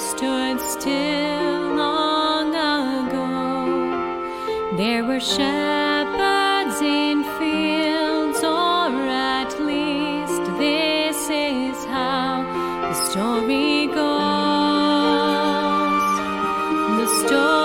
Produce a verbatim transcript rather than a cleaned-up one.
stood still long ago. There were shepherds in fields, or at least this is how the story goes. The story